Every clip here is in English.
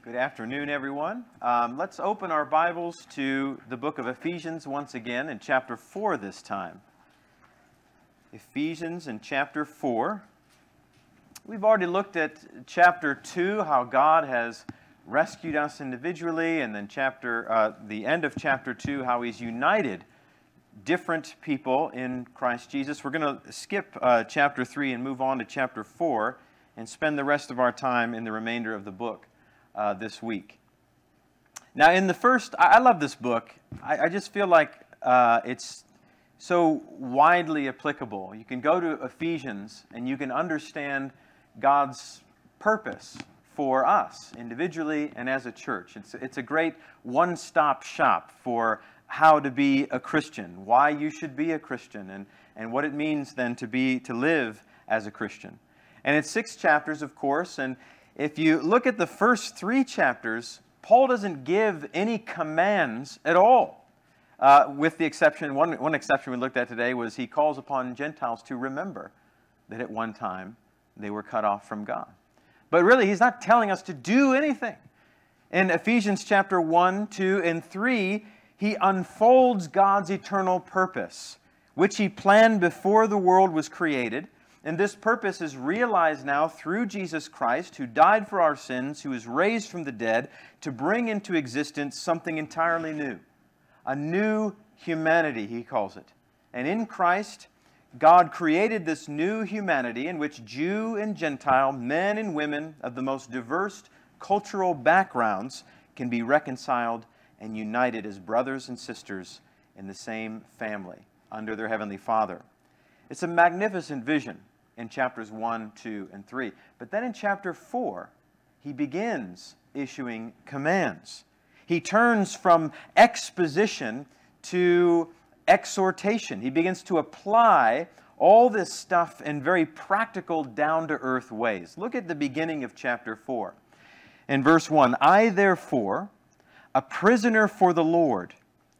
Good afternoon, everyone. Let's open our Bibles to the book of Ephesians once again, in chapter 4 this time. Ephesians in chapter 4. We've already looked at chapter 2, how God has rescued us individually, and then the end of chapter 2, how He's united different people in Christ Jesus. We're going to skip chapter 3 and move on to chapter 4 and spend the rest of our time in the remainder of the book this week. Now, in the first, I love this book. I just feel like it's so widely applicable. You can go to Ephesians and you can understand God's purpose for us individually and as a church. It's a great one-stop shop for how to be a Christian, why you should be a Christian, and what it means then to live as a Christian. And it's 6 chapters, of course, and if you look at the first 3 chapters, Paul doesn't give any commands at all. With the exception, one exception we looked at today was he calls upon Gentiles to remember that at one time they were cut off from God. But really, he's not telling us to do anything. In Ephesians chapter 1, 2, and 3, he unfolds God's eternal purpose, which he planned before the world was created. And this purpose is realized now through Jesus Christ, who died for our sins, who was raised from the dead, to bring into existence something entirely new. A new humanity, he calls it. And in Christ, God created this new humanity in which Jew and Gentile, men and women of the most diverse cultural backgrounds can be reconciled and united as brothers and sisters in the same family under their Heavenly Father. It's a magnificent vision in chapters 1, 2, and 3. But then in chapter 4, he begins issuing commands. He turns from exposition to exhortation. He begins to apply all this stuff in very practical, down-to-earth ways. Look at the beginning of chapter 4. In verse 1, I therefore, a prisoner for the Lord,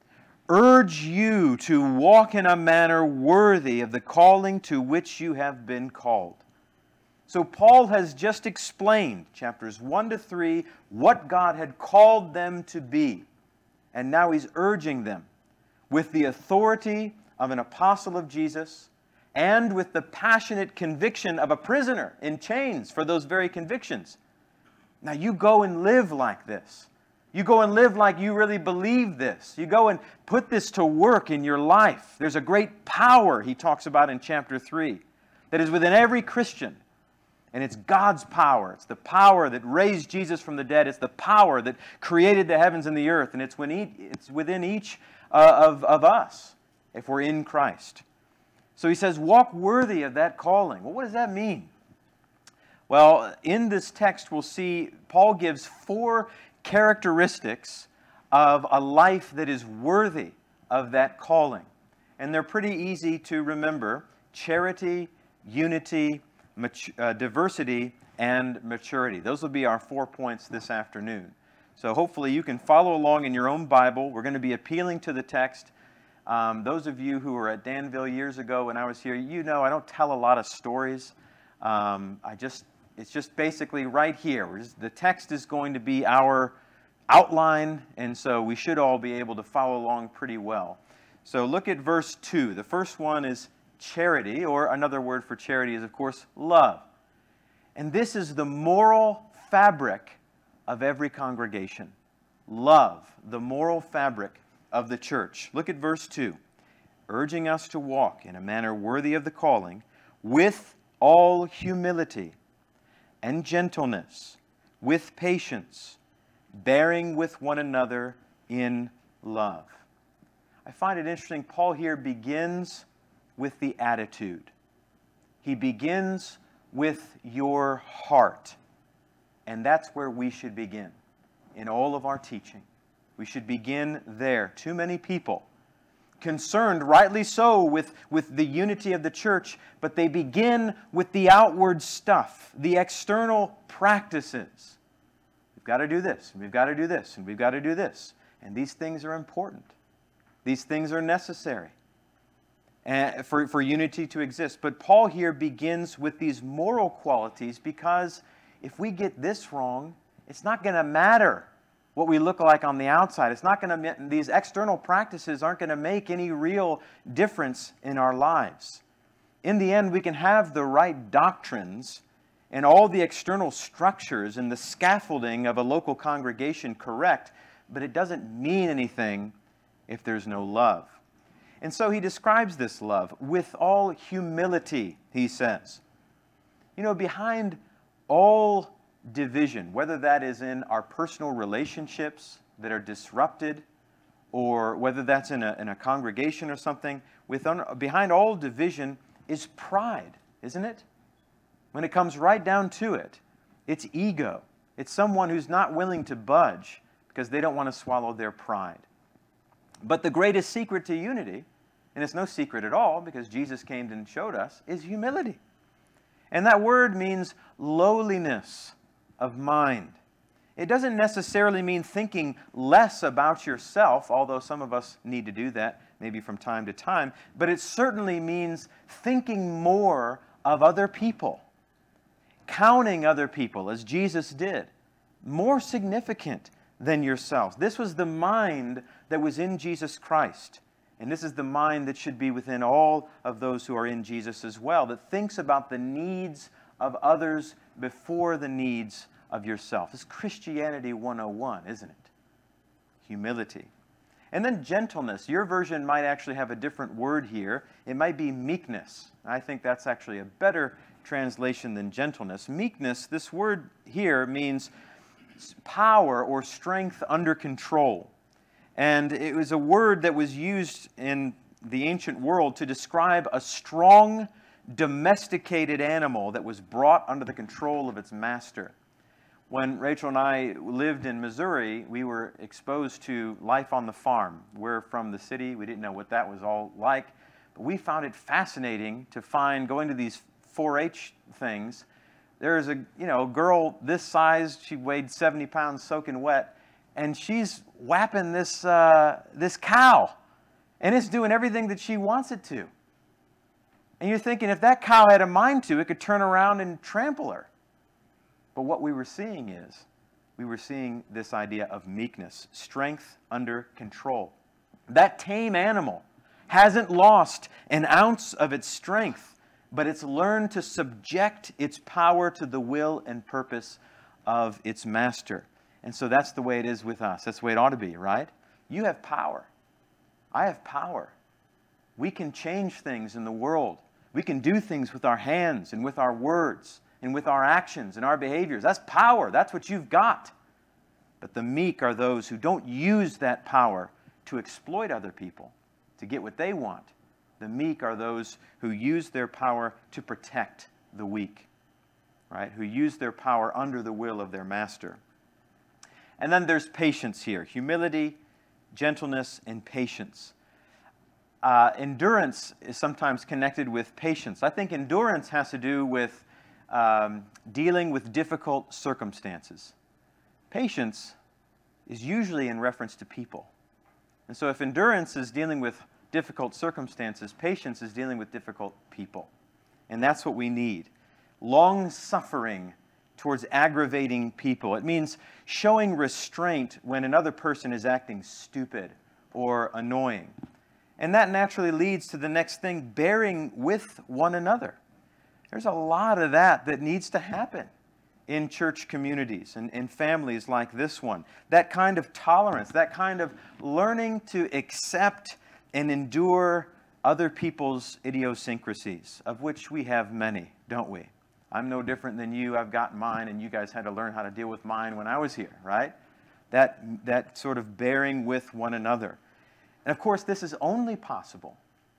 urge you to walk in a manner worthy of the calling to which you have been called. So Paul has just explained, chapters 1 to 3, what God had called them to be. And now he's urging them with the authority of an apostle of Jesus and with the passionate conviction of a prisoner in chains for those very convictions. Now you go and live like this. You go and live like you really believe this. You go and put this to work in your life. There's a great power he talks about in chapter 3 that is within every Christian. And it's God's power. It's the power that raised Jesus from the dead. It's the power that created the heavens and the earth. And it's within each of us if we're in Christ. So he says, walk worthy of that calling. Well, what does that mean? Well, in this text we'll see Paul gives 4 characteristics of a life that is worthy of that calling. And they're pretty easy to remember: charity, unity, diversity, and maturity. Those will be our 4 points this afternoon. So hopefully you can follow along in your own Bible. We're going to be appealing to the text. Those of you who were at Danville years ago when I was here, you know I don't tell a lot of stories. It's just basically right here. The text is going to be our outline, and so we should all be able to follow along pretty well. So look at verse 2. The first one is charity, or another word for charity is, of course, love. And this is the moral fabric of every congregation. Love, the moral fabric of the church. Look at verse 2. Urging us to walk in a manner worthy of the calling, with all humility and gentleness, with patience, bearing with one another in love. I find it interesting, Paul here begins with the attitude. He begins with your heart. And that's where we should begin in all of our teaching. We should begin there. Too many people concerned, rightly so, with the unity of the church, but they begin with the outward stuff, the external practices. We've got to do this, and we've got to do this, and we've got to do this. And these things are important. These things are necessary for unity to exist. But Paul here begins with these moral qualities because if we get this wrong, it's not going to matter what we look like on the outside. It's not going to, these external practices aren't going to make any real difference in our lives. In the end, we can have the right doctrines and all the external structures and the scaffolding of a local congregation correct, but it doesn't mean anything if there's no love. And so he describes this love with all humility, he says. You know, behind all division, whether that is in our personal relationships that are disrupted, or whether that's in a congregation or something, behind all division is pride, isn't it? When it comes right down to it, it's ego. It's someone who's not willing to budge because they don't want to swallow their pride. But the greatest secret to unity, and it's no secret at all because Jesus came and showed us, is humility. And that word means lowliness of mind. It doesn't necessarily mean thinking less about yourself, although some of us need to do that maybe from time to time, but it certainly means thinking more of other people, counting other people as Jesus did, more significant than yourself. This was the mind that was in Jesus Christ, and this is the mind that should be within all of those who are in Jesus as well, that thinks about the needs of others before the needs of yourself. It's Christianity 101, isn't it? Humility. And then gentleness. Your version might actually have a different word here. It might be meekness. I think that's actually a better translation than gentleness. Meekness, this word here means power or strength under control. And it was a word that was used in the ancient world to describe a strong, domesticated animal that was brought under the control of its master. When Rachel and I lived in Missouri, we were exposed to life on the farm. We're from the city. We didn't know what that was all like. But we found it fascinating to find, going to these 4-H things, there's a girl this size, she weighed 70 pounds soaking wet, and she's whapping this cow. And it's doing everything that she wants it to. And you're thinking, if that cow had a mind to, it could turn around and trample her. But what we were seeing this idea of meekness, strength under control. That tame animal hasn't lost an ounce of its strength, but it's learned to subject its power to the will and purpose of its master. And so that's the way it is with us. That's the way it ought to be, right? You have power. I have power. We can change things in the world. We can do things with our hands and with our words and with our actions and our behaviors. That's power. That's what you've got. But the meek are those who don't use that power to exploit other people, to get what they want. The meek are those who use their power to protect the weak, right? Who use their power under the will of their master. And then there's patience here. Humility, gentleness, and patience. Endurance is sometimes connected with patience. I think endurance has to do with dealing with difficult circumstances. Patience is usually in reference to people. And so if endurance is dealing with difficult circumstances, patience is dealing with difficult people. And that's what we need. Long-suffering towards aggravating people. It means showing restraint when another person is acting stupid or annoying. And that naturally leads to the next thing, bearing with one another. There's a lot of that needs to happen in church communities and families like this one. That kind of tolerance, that kind of learning to accept and endure other people's idiosyncrasies, of which we have many, don't we? I'm no different than you. I've got mine, and you guys had to learn how to deal with mine when I was here, right? That sort of bearing with one another. And of course, this is only possible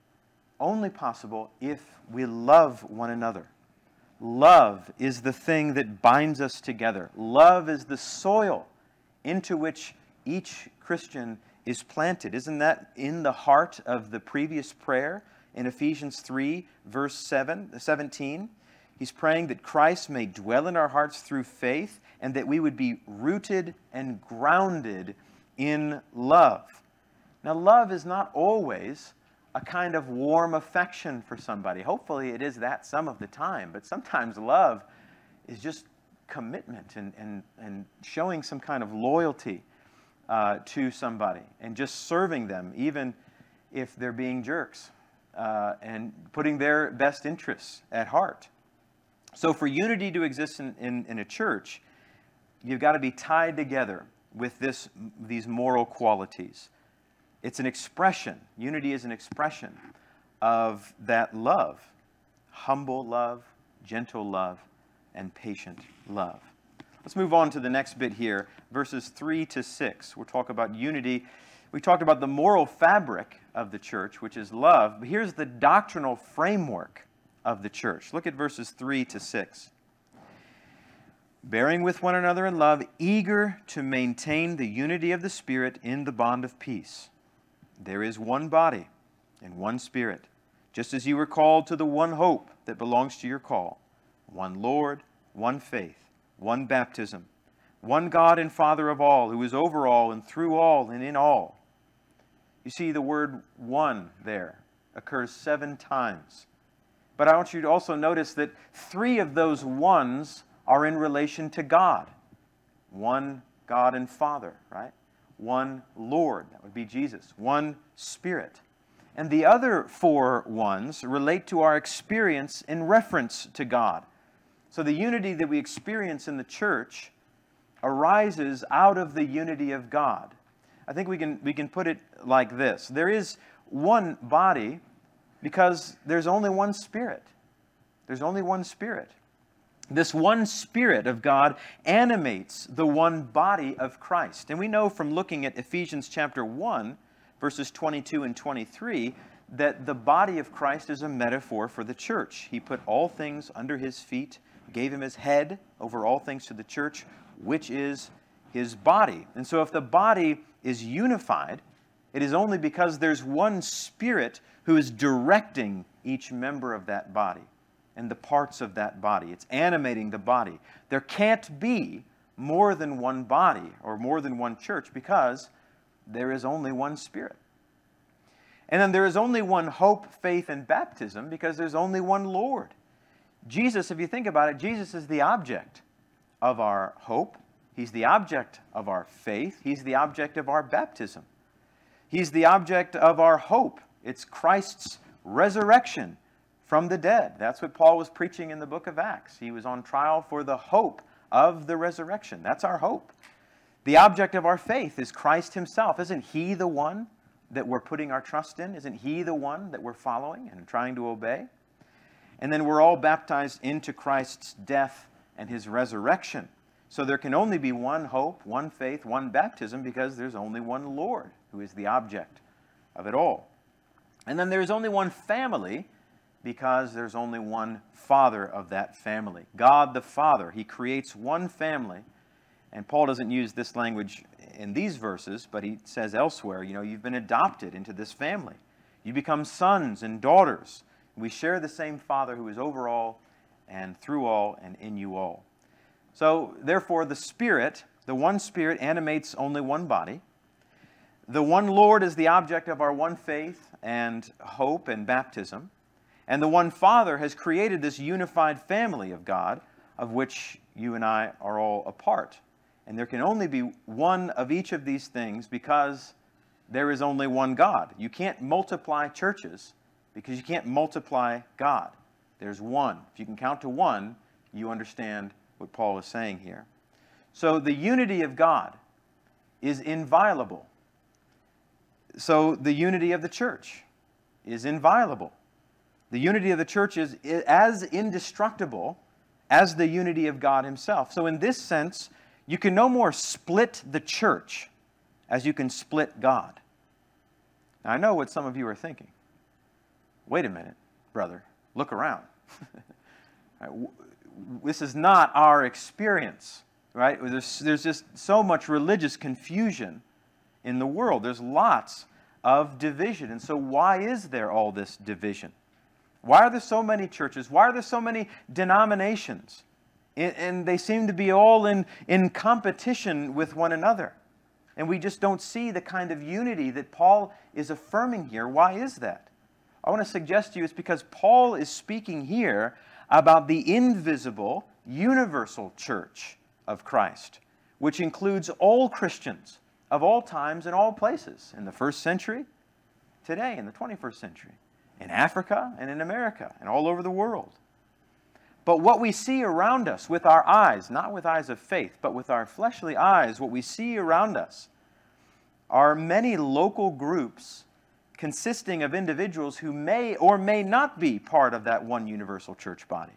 if we love one another. Love is the thing that binds us together. Love is the soil into which each Christian is planted. Isn't that in the heart of the previous prayer in Ephesians 3, verse 17? He's praying that Christ may dwell in our hearts through faith and that we would be rooted and grounded in love. Now, love is not always a kind of warm affection for somebody. Hopefully it is that some of the time, but sometimes love is just commitment and showing some kind of loyalty to somebody and just serving them, even if they're being jerks, and putting their best interests at heart. So for unity to exist in a church, you've got to be tied together with these moral qualities. It's an expression. Unity is an expression of that love, humble love, gentle love, and patient love. Let's move on to the next bit here, verses 3 to 6. We'll talk about unity. We talked about the moral fabric of the church, which is love. But here's the doctrinal framework of the church. Look at verses 3 to 6. Bearing with one another in love, eager to maintain the unity of the Spirit in the bond of peace. There is one body and one Spirit, just as you were called to the one hope that belongs to your call. One Lord, one faith, one baptism, one God and Father of all, who is over all and through all and in all. You see, the word one there occurs 7 times. But I want you to also notice that 3 of those ones are in relation to God. One God and Father, right? One Lord, that would be Jesus. One Spirit. And the other 4 ones relate to our experience in reference to God. So the unity that we experience in the church arises out of the unity of God. I think we can put it like this. There is one body because there's only one Spirit. There's only one Spirit. This one Spirit of God animates the one body of Christ. And we know from looking at Ephesians chapter 1, verses 22 and 23, that the body of Christ is a metaphor for the church. He put all things under His feet, gave Him His head over all things to the church, which is His body. And so if the body is unified, it is only because there's one Spirit who is directing each member of that body and the parts of that body. It's animating the body. There can't be more than one body or more than one church because there is only one Spirit. And then there is only one hope, faith, and baptism because there's only one Lord. Jesus, if you think about it, Jesus is the object of our hope. He's the object of our faith. He's the object of our baptism. He's the object of our hope. It's Christ's resurrection from the dead. That's what Paul was preaching in the book of Acts. He was on trial for the hope of the resurrection. That's our hope. The object of our faith is Christ Himself. Isn't He the one that we're putting our trust in? Isn't He the one that we're following and trying to obey? And then we're all baptized into Christ's death and His resurrection. So there can only be one hope, one faith, one baptism because there's only one Lord who is the object of it all. And then there's only one family because there's only one Father of that family. God the Father. He creates one family. And Paul doesn't use this language in these verses, but he says elsewhere, you've been adopted into this family. You become sons and daughters. We share the same Father who is over all and through all and in you all. So, therefore, the Spirit, the one Spirit, animates only one body. The one Lord is the object of our one faith and hope and baptism. And the one Father has created this unified family of God, of which you and I are all a part. And there can only be one of each of these things because there is only one God. You can't multiply churches because you can't multiply God. There's one. If you can count to one, you understand what Paul is saying here. So the unity of God is inviolable. So the unity of the church is inviolable. The unity of the church is as indestructible as the unity of God Himself. So in this sense, you can no more split the church as you can split God. Now, I know what some of you are thinking. Wait a minute, brother. Look around. This is not our experience, right? There's just so much religious confusion in the world. There's lots of division. And so why is there all this division? Why are there so many churches? Why are there so many denominations? And they seem to be all in competition with one another. And we just don't see the kind of unity that Paul is affirming here. Why is that? I want to suggest to you it's because Paul is speaking here about the invisible universal church of Christ, which includes all Christians of all times and all places, in the first century, today in the 21st century, in Africa and in America and all over the world. But what we see around us with our eyes, not with eyes of faith, but with our fleshly eyes, what we see around us are many local groups consisting of individuals who may or may not be part of that one universal church body.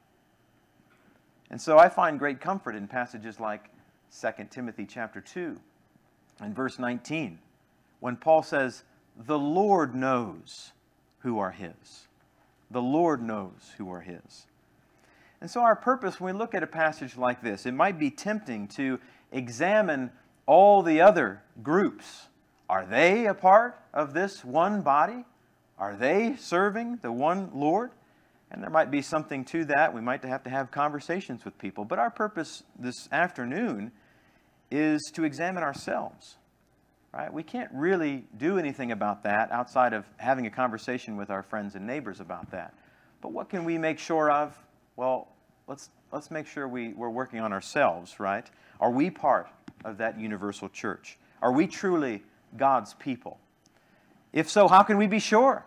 And so I find great comfort in passages like 2 Timothy chapter 2 and verse 19, when Paul says, "The Lord knows who are His." The Lord knows who are His. And so our purpose, when we look at a passage like this, it might be tempting to examine all the other groups. Are they a part of this one body? Are they serving the one Lord? And there might be something to that. We might have to have conversations with people. But our purpose this afternoon is to examine ourselves. Right? We can't really do anything about that outside of having a conversation with our friends and neighbors about that. But what can we make sure of? Well, let's make sure we're working on ourselves, right? Are we part of that universal church? Are we truly God's people? If so, how can we be sure?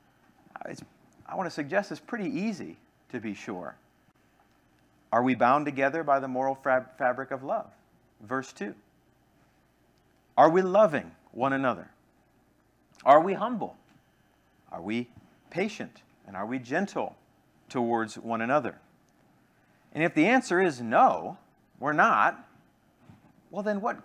I want to suggest it's pretty easy to be sure. Are we bound together by the moral fabric of love? Verse 2. Are we loving one another? Are we humble? Are we patient? And are we gentle towards one another? And if the answer is no, we're not, well then what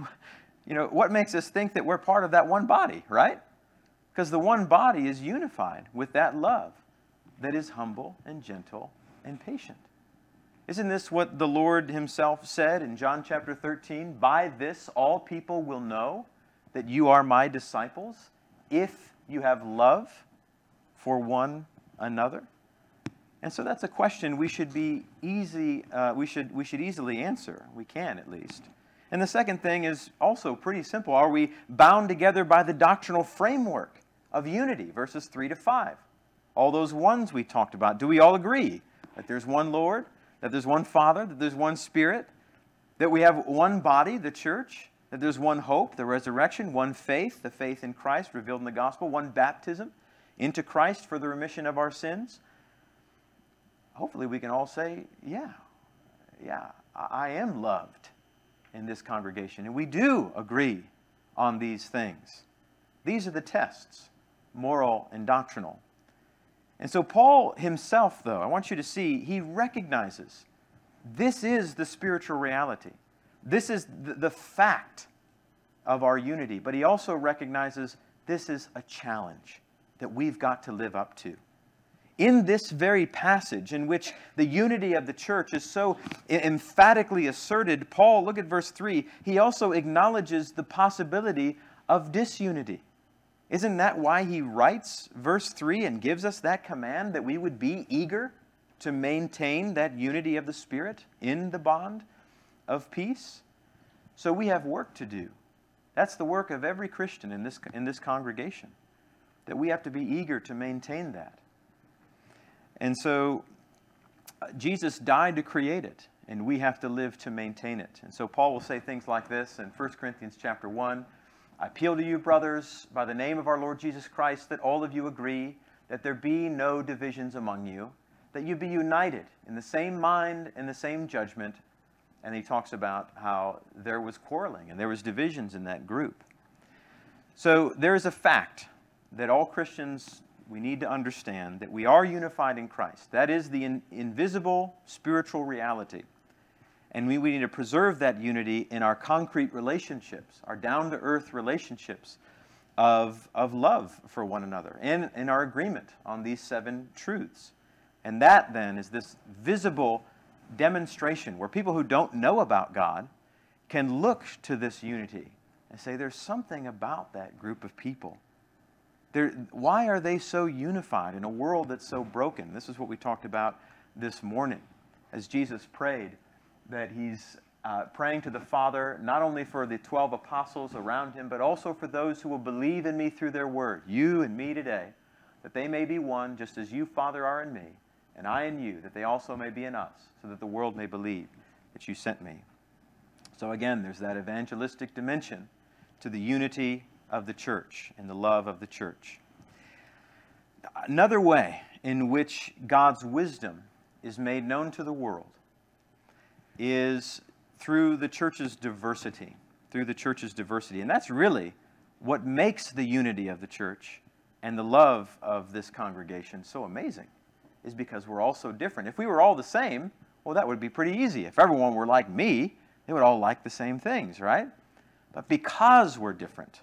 makes us think that we're part of that one body, right? Because the one body is unified with that love that is humble and gentle and patient. Isn't this what the Lord Himself said in John chapter 13? "By this all people will know that you are my disciples, if you have love for one another." And so that's a question we should be easily answer. We can, at least. And the second thing is also pretty simple. Are we bound together by the doctrinal framework of unity? Verses 3 to 5. All those ones we talked about. Do we all agree that there's one Lord, that there's one Father, that there's one Spirit, that we have one body, the church, that there's one hope, the resurrection, one faith, the faith in Christ revealed in the gospel, one baptism into Christ for the remission of our sins? Hopefully we can all say, yeah, I am loved in this congregation. And we do agree on these things. These are the tests, moral and doctrinal. And so Paul himself, though, I want you to see, he recognizes this is the spiritual reality. This is the fact of our unity. But he also recognizes this is a challenge that we've got to live up to. In this very passage in which the unity of the church is so emphatically asserted, Paul, look at verse 3, he also acknowledges the possibility of disunity. Isn't that why he writes verse 3 and gives us that command that we would be eager to maintain that unity of the Spirit in the bond of peace? So we have work to do. That's the work of every Christian in this congregation, that we have to be eager to maintain that. And so Jesus died to create it, and we have to live to maintain it. And so Paul will say things like this in 1 Corinthians chapter 1. "I appeal to you, brothers, by the name of our Lord Jesus Christ, that all of you agree, that there be no divisions among you, that you be united in the same mind and the same judgment." And he talks about how there was quarreling and there was divisions in that group. So there is a fact that all Christians, we need to understand, that we are unified in Christ. That is the invisible spiritual reality. And we need to preserve that unity in our concrete relationships, our down-to-earth relationships of love for one another, and in our agreement on these 7 truths. And that, then, is this visible demonstration where people who don't know about God can look to this unity and say, there's something about that group of people. Why are they so unified in a world that's so broken? This is what we talked about this morning as Jesus prayed, that he's praying to the Father not only for the 12 apostles around him, but also for those who will believe in me through their word, you and me today, that they may be one, just as you, Father, are in me, and I in you, that they also may be in us, so that the world may believe that you sent me. So again, there's that evangelistic dimension to the unity of the church and the love of the church. Another way in which God's wisdom is made known to the world is through the church's diversity. Through the church's diversity. And that's really what makes the unity of the church and the love of this congregation so amazing, is because we're all so different. If we were all the same, well, that would be pretty easy. If everyone were like me, they would all like the same things, right? But because we're different,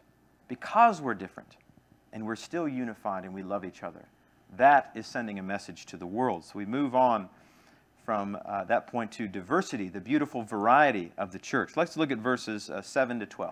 and we're still unified and we love each other, that is sending a message to the world. So we move on from that point to diversity, the beautiful variety of the church. Let's look at verses 7 to 12.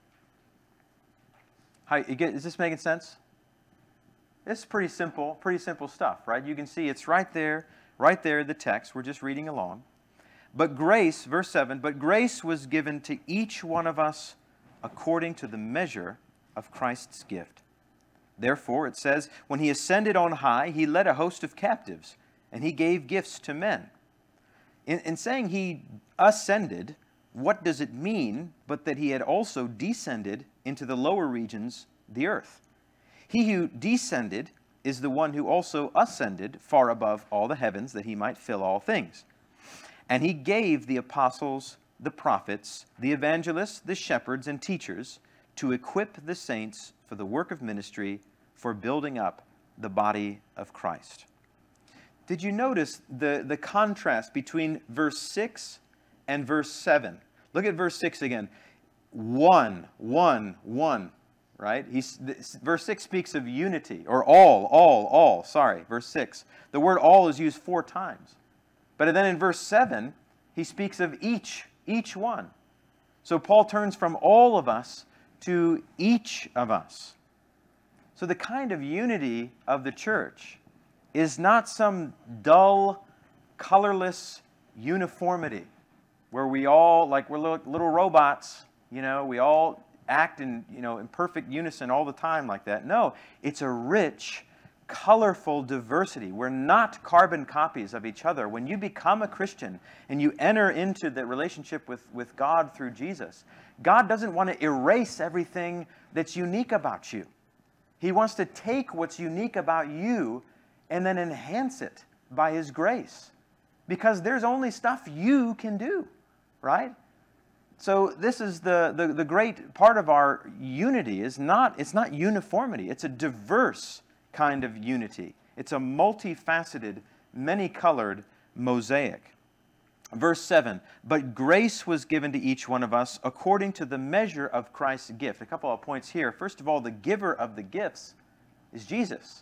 Is this making sense? This is pretty simple stuff, right? You can see it's right there, the text. We're just reading along. But grace, verse 7, but grace was given to each one of us according to the measure of Christ's gift. Therefore, it says, when he ascended on high, he led a host of captives, and he gave gifts to men. In saying he ascended, what does it mean but that he had also descended into the lower regions, the earth? He who descended is the one who also ascended far above all the heavens, that he might fill all things. And he gave the apostles, the prophets, the evangelists, the shepherds, and teachers to equip the saints for the work of ministry, for building up the body of Christ. Did you notice the contrast between verse 6 and verse 7? Look at verse 6 again. One, right? Verse 6 speaks of unity, or all, verse 6. The word all is used 4 times. But then in verse 7, he speaks of each one. So Paul turns from all of us to each of us. So the kind of unity of the church is not some dull, colorless uniformity where we all, like we're little robots, we all act in perfect unison all the time like that. No, it's a rich, colorful diversity. We're not carbon copies of each other. When you become a Christian and you enter into the relationship with God through Jesus, God doesn't want to erase everything that's unique about you. He wants to take what's unique about you and then enhance it by His grace. Because there's only stuff you can do, right? So this is the great part of our unity. It's not uniformity. It's a diverse kind of unity. It's a multifaceted, many-colored mosaic. Verse 7, but grace was given to each one of us according to the measure of Christ's gift. A couple of points here. First of all, the giver of the gifts is Jesus.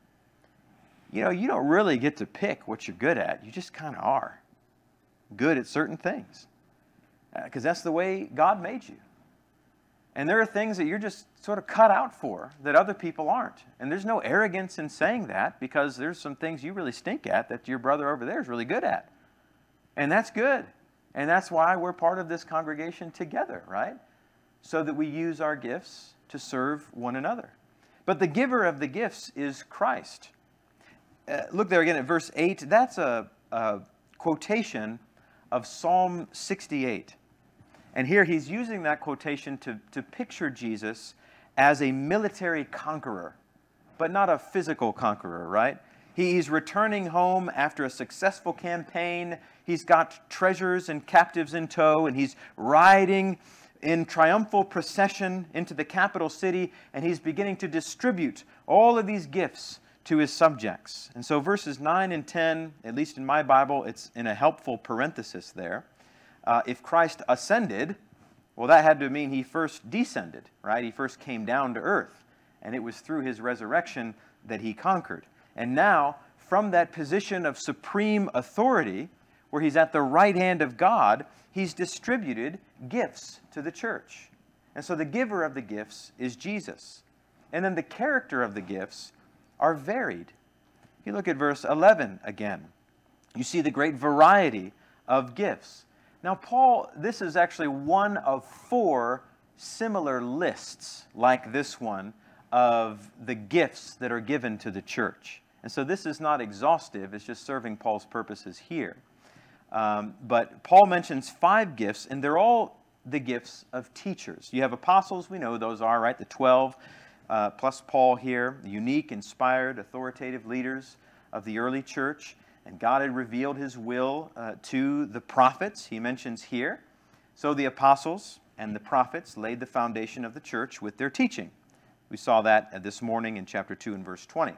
You don't really get to pick what you're good at. You just kind of are good at certain things. Because that's the way God made you. And there are things that you're just sort of cut out for that other people aren't. And there's no arrogance in saying that, because there's some things you really stink at that your brother over there is really good at. And that's good. And that's why we're part of this congregation together, right? So that we use our gifts to serve one another. But the giver of the gifts is Christ. Look there again at verse 8. That's a quotation of Psalm 68. And here he's using that quotation to picture Jesus as a military conqueror, but not a physical conqueror, right? He's returning home after a successful campaign. He's got treasures and captives in tow, and he's riding in triumphal procession into the capital city, and he's beginning to distribute all of these gifts to his subjects. And so verses 9 and 10, at least in my Bible, it's in a helpful parenthesis there. If Christ ascended, well, that had to mean he first descended, right? He first came down to earth, and it was through his resurrection that he conquered. And now, from that position of supreme authority, where he's at the right hand of God, he's distributed gifts to the church. And so the giver of the gifts is Jesus. And then the character of the gifts are varied. If you look at verse 11 again, you see the great variety of gifts. Now, Paul, this is actually one of 4 similar lists like this one of the gifts that are given to the church. And so this is not exhaustive, it's just serving Paul's purposes here. But Paul mentions 5 gifts, and they're all the gifts of teachers. You have apostles, we know who those are, right? The 12, plus Paul here, the unique, inspired, authoritative leaders of the early church. And God had revealed his will to the prophets, he mentions here. So the apostles and the prophets laid the foundation of the church with their teaching. We saw that this morning in chapter 2 and verse 20.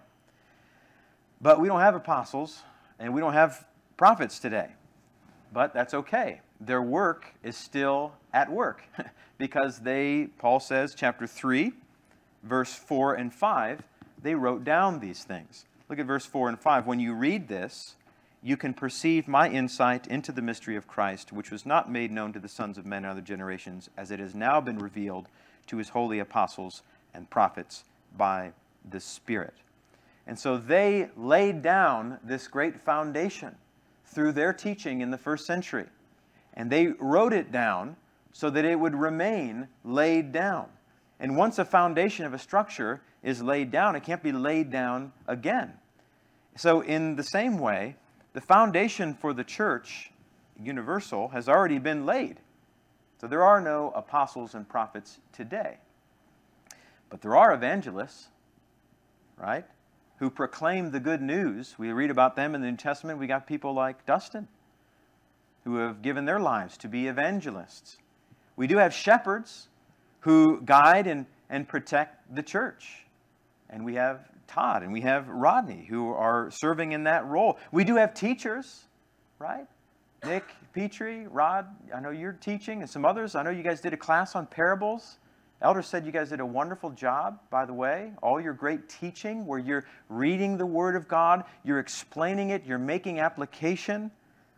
But we don't have apostles and we don't have prophets today. But that's okay. Their work is still at work because Paul says, chapter 3, verse 4 and 5, they wrote down these things. Look at verse 4 and 5. When you read this, you can perceive my insight into the mystery of Christ, which was not made known to the sons of men in other generations, as it has now been revealed to his holy apostles and prophets by the Spirit. And so they laid down this great foundation through their teaching in the first century. And they wrote it down so that it would remain laid down. And once a foundation of a structure is laid down, it can't be laid down again. So in the same way, the foundation for the church, universal, has already been laid. So there are no apostles and prophets today. But there are evangelists, right, who proclaim the good news. We read about them in the New Testament. We got people like Dustin, who have given their lives to be evangelists. We do have shepherds who guide and protect the church. And we have Todd and we have Rodney who are serving in that role. We do have teachers, right? Nick, Petrie, Rod, I know you're teaching, and some others. I know you guys did a class on parables. Elder said you guys did a wonderful job, by the way. All your great teaching where you're reading the Word of God, you're explaining it, you're making application.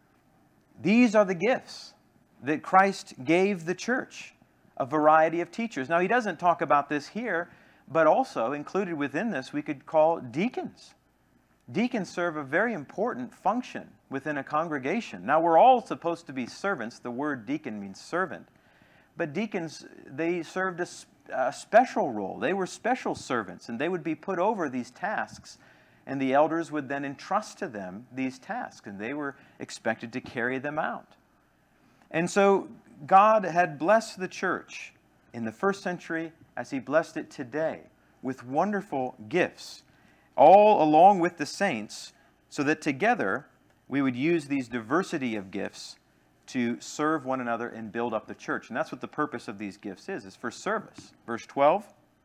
These are the gifts that Christ gave the church, a variety of teachers. Now, he doesn't talk about this here, but also included within this we could call deacons. Deacons serve a very important function within a congregation. Now, we're all supposed to be servants. The word deacon means servant. But deacons, they served a special role. They were special servants, and they would be put over these tasks. And the elders would then entrust to them these tasks, and they were expected to carry them out. And so God had blessed the church in the first century as he blessed it today with wonderful gifts, all along with the saints, so that together we would use these diversity of gifts to serve one another and build up the church. And that's what the purpose of these gifts is for service. Verse 12,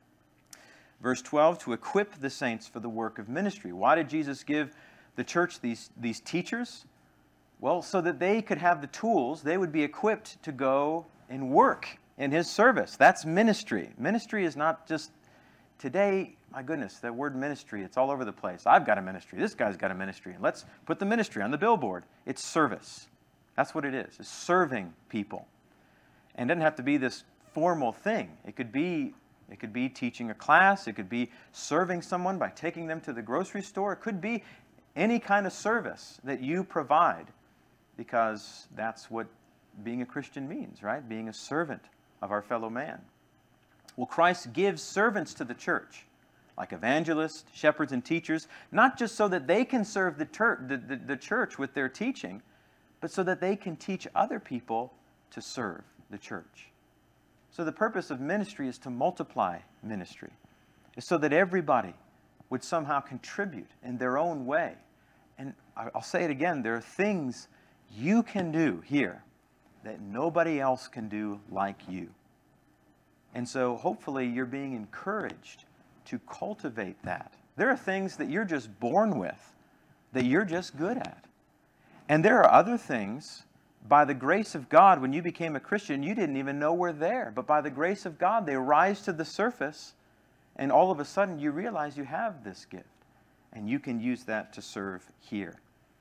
to equip the saints for the work of ministry. Why did Jesus give the church these teachers? Well, so that they could have the tools, they would be equipped to go and work in his service. That's ministry. Ministry is not just today, my goodness, that word ministry, it's all over the place. I've got a ministry. This guy's got a ministry. And let's put the ministry on the billboard. It's service. That's what it is. It's serving people. And it doesn't have to be this formal thing. It could be teaching a class. It could be serving someone by taking them to the grocery store. It could be any kind of service that you provide, because that's what being a Christian means, right? Being a servant of our fellow man. Well, Christ gives servants to the church, like evangelists, shepherds, and teachers, not just so that they can serve the church with their teaching, but so that they can teach other people to serve the church. So the purpose of ministry is to multiply ministry. It's so that everybody would somehow contribute in their own way. And I'll say it again, there are things you can do here that nobody else can do like you. And so hopefully you're being encouraged to cultivate that. There are things that you're just born with, that you're just good at. And there are other things, by the grace of God, when you became a Christian, you didn't even know were there. But by the grace of God, they rise to the surface, and all of a sudden you realize you have this gift, and you can use that to serve here.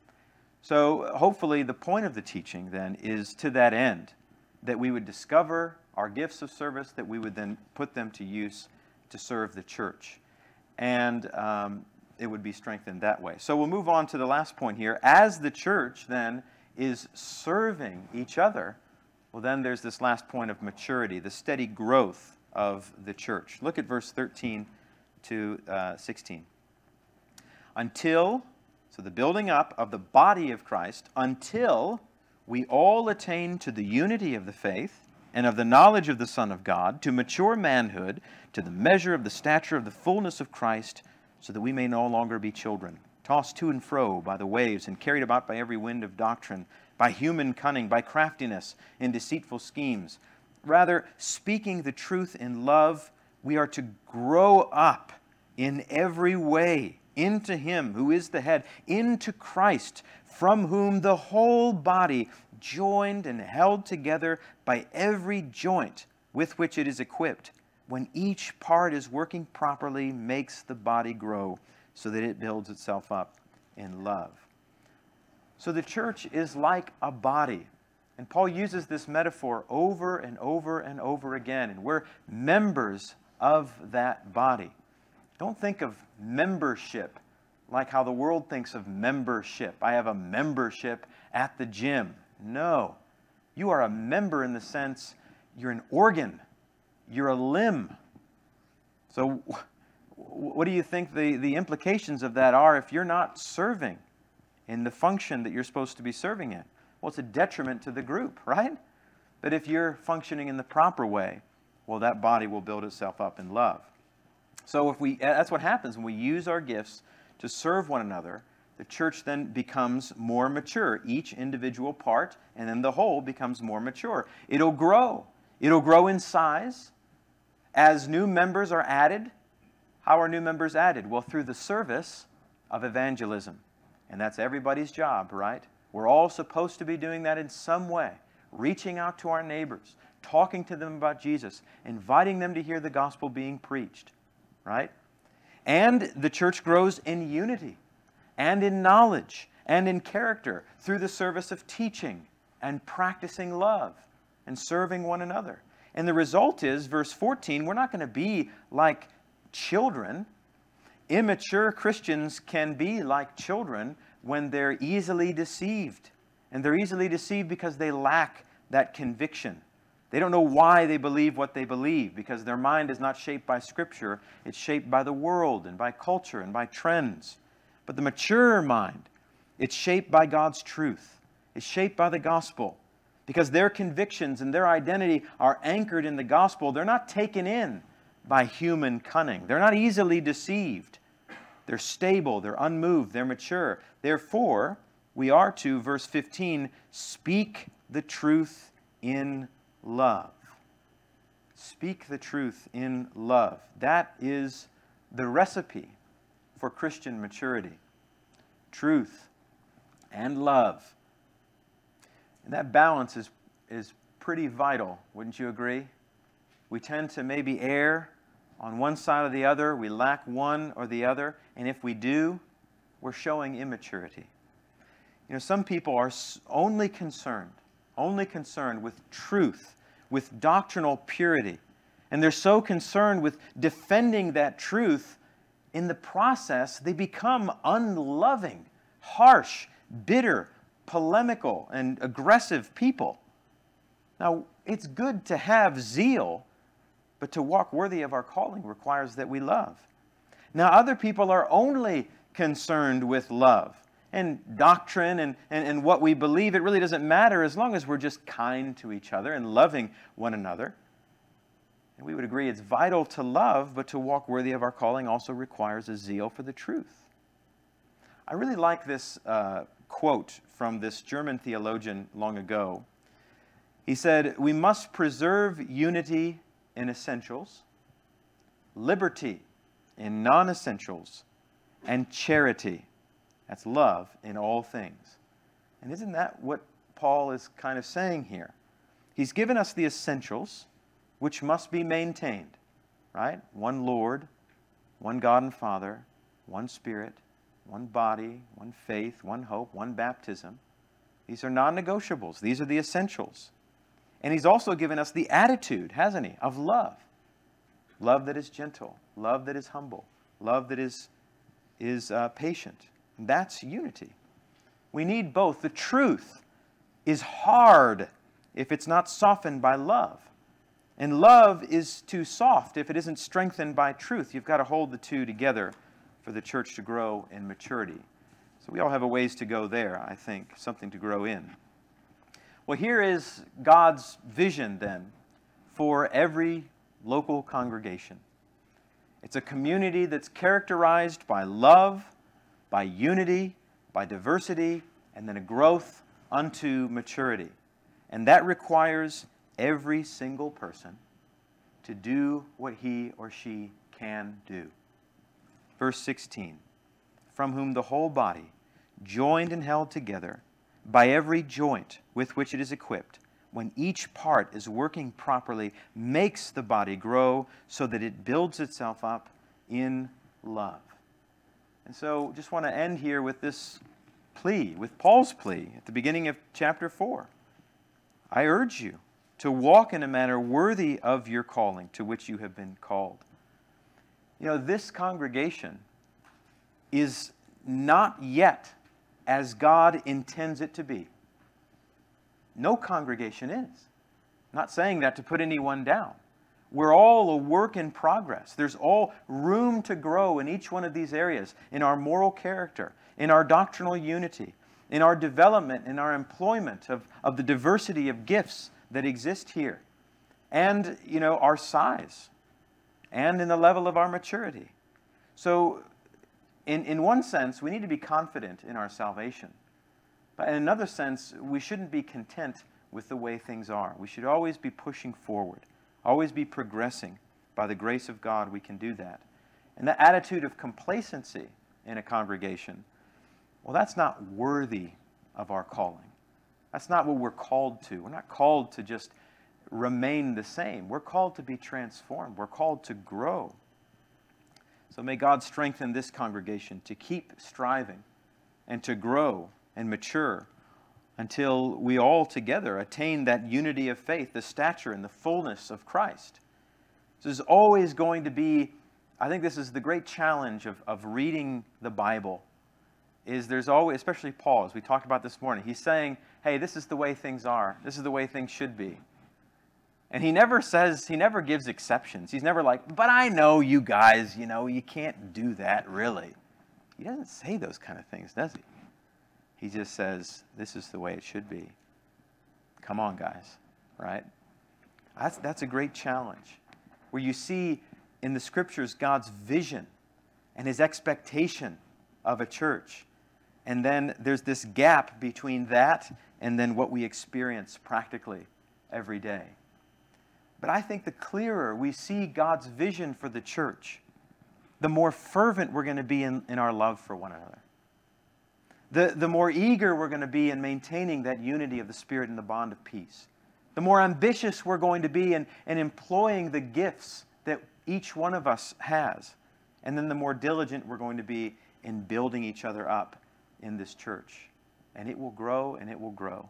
So hopefully the point of the teaching then is to that end, that we would discover our gifts of service, that we would then put them to use to serve the church. And it would be strengthened that way. So we'll move on to the last point here. As the church then is serving each other, well, then there's this last point of maturity, the steady growth of the church. Look at verse 13 to 16. So the building up of the body of Christ, until we all attain to the unity of the faith and of the knowledge of the Son of God, to mature manhood, to the measure of the stature of the fullness of Christ, so that we may no longer be children, tossed to and fro by the waves and carried about by every wind of doctrine, by human cunning, by craftiness in deceitful schemes. Rather, speaking the truth in love, we are to grow up in every way into Him who is the head, into Christ, from whom the whole body, joined and held together by every joint with which it is equipped, when each part is working properly, makes the body grow so that it builds itself up in love. So the church is like a body. And Paul uses this metaphor over and over and over again. And we're members of that body. Don't think of membership like how the world thinks of membership. I have a membership at the gym. No. You are a member in the sense you're an organ. You're a limb. So what do you think the implications of that are if you're not serving in the function that you're supposed to be serving in? Well, it's a detriment to the group, right? But if you're functioning in the proper way, well, that body will build itself up in love. So that's what happens when we use our gifts to serve one another. The church then becomes more mature. Each individual part, and then the whole becomes more mature. It'll grow. It'll grow in size. As new members are added, how are new members added? Well, through the service of evangelism. And that's everybody's job, right? We're all supposed to be doing that in some way. Reaching out to our neighbors, talking to them about Jesus, inviting them to hear the gospel being preached, right? And the church grows in unity and in knowledge and in character through the service of teaching and practicing love and serving one another. And the result is, verse 14, we're not going to be like children. Immature Christians can be like children when they're easily deceived. And they're easily deceived because they lack that conviction. They don't know why they believe what they believe, because their mind is not shaped by Scripture. It's shaped by the world and by culture and by trends. But the mature mind, it's shaped by God's truth. It's shaped by the gospel. Because their convictions and their identity are anchored in the gospel. They're not taken in by human cunning. They're not easily deceived. They're stable, they're unmoved, they're mature. Therefore, we are to, verse 15, speak the truth in love. Speak the truth in love. That is the recipe for Christian maturity. Truth and love. And that balance is pretty vital, wouldn't you agree? We tend to maybe err on one side or the other. We lack one or the other. And if we do, we're showing immaturity. You know, some people are only concerned with truth, with doctrinal purity. And they're so concerned with defending that truth, in the process, they become unloving, harsh, bitter, polemical, and aggressive people. Now, it's good to have zeal, but to walk worthy of our calling requires that we love. Now, other people are only concerned with love and doctrine and what we believe. It really doesn't matter as long as we're just kind to each other and loving one another. And we would agree it's vital to love, but to walk worthy of our calling also requires a zeal for the truth. I really like this quote from this German theologian long ago. He said, "We must preserve unity in essentials, liberty in non-essentials, and charity," that's love, "in all things." And isn't that what Paul is kind of saying here? He's given us the essentials, which must be maintained, right? One Lord, one God and Father, one Spirit, one body, one faith, one hope, one baptism. These are non-negotiables. These are the essentials. And he's also given us the attitude, hasn't he, of love. Love that is gentle, love that is humble, love that is patient. And that's unity. We need both. The truth is hard if it's not softened by love. And love is too soft if it isn't strengthened by truth. You've got to hold the two together for the church to grow in maturity. So we all have a ways to go there, I think, something to grow in. Well, here is God's vision then for every local congregation. It's a community that's characterized by love, by unity, by diversity, and then a growth unto maturity. And that requires every single person to do what he or she can do. Verse 16, from whom the whole body, joined and held together by every joint with which it is equipped, when each part is working properly, makes the body grow so that it builds itself up in love. And so just want to end here with this plea, with Paul's plea at the beginning of chapter 4. I urge you to walk in a manner worthy of your calling to which you have been called. You know, this congregation is not yet as God intends it to be. No congregation is. I'm not saying that to put anyone down. We're all a work in progress. There's all room to grow in each one of these areas, in our moral character, in our doctrinal unity, in our development, in our employment of the diversity of gifts that exist here, and, you know, our size, and in the level of our maturity. So, in one sense, we need to be confident in our salvation. But in another sense, we shouldn't be content with the way things are. We should always be pushing forward, always be progressing. By the grace of God, we can do that. And that attitude of complacency in a congregation, well, that's not worthy of our calling. That's not what we're called to. We're not called to just remain the same. We're called to be transformed. We're called to grow. So may God strengthen this congregation to keep striving and to grow and mature until we all together attain that unity of faith, the stature and the fullness of Christ. This is always going to be, I think this is the great challenge of reading the Bible, is there's always, especially Paul, as we talked about this morning, he's saying, hey, this is the way things are. This is the way things should be. And he never gives exceptions. He's never like, but I know you guys, you can't do that really. He doesn't say those kind of things, does he? He just says, this is the way it should be. Come on, guys, right? That's a great challenge, where you see in the Scriptures God's vision and His expectation of a church. And then there's this gap between that and then what we experience practically every day. But I think the clearer we see God's vision for the church, the more fervent we're going to be in our love for one another. The more eager we're going to be in maintaining that unity of the Spirit and the bond of peace. The more ambitious we're going to be in employing the gifts that each one of us has. And then the more diligent we're going to be in building each other up in this church. And it will grow and it will grow.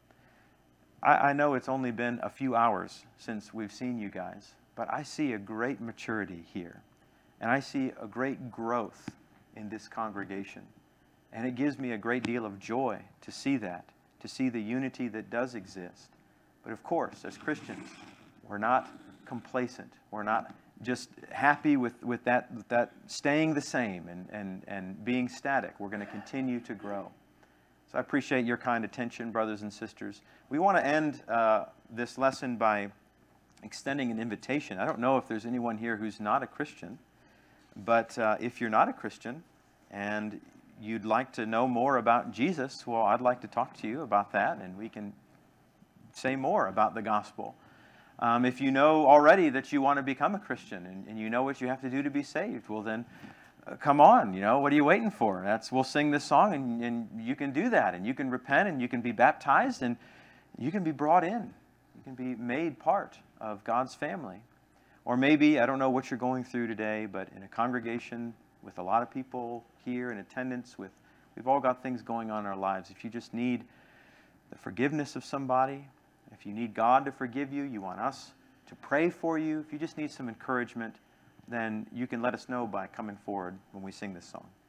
I know it's only been a few hours since we've seen you guys, but I see a great maturity here. And I see a great growth in this congregation. And it gives me a great deal of joy to see that, to see the unity that does exist. But of course, as Christians, we're not complacent. We're not just happy with that staying the same and being static. We're going to continue to grow. So I appreciate your kind attention, brothers and sisters. We want to end this lesson by extending an invitation. I don't know if there's anyone here who's not a Christian, but if you're not a Christian and you'd like to know more about Jesus, well, I'd like to talk to you about that, and we can say more about the gospel. If you know already that you want to become a Christian and you know what you have to do to be saved, well then, come on, what are you waiting for? We'll sing this song and you can do that, and you can repent and you can be baptized and you can be brought in. You can be made part of God's family. Or maybe, I don't know what you're going through today, but in a congregation with a lot of people here in attendance, we've all got things going on in our lives. If you just need the forgiveness of somebody, if you need God to forgive you, you want us to pray for you, if you just need some encouragement, then you can let us know by coming forward when we sing this song.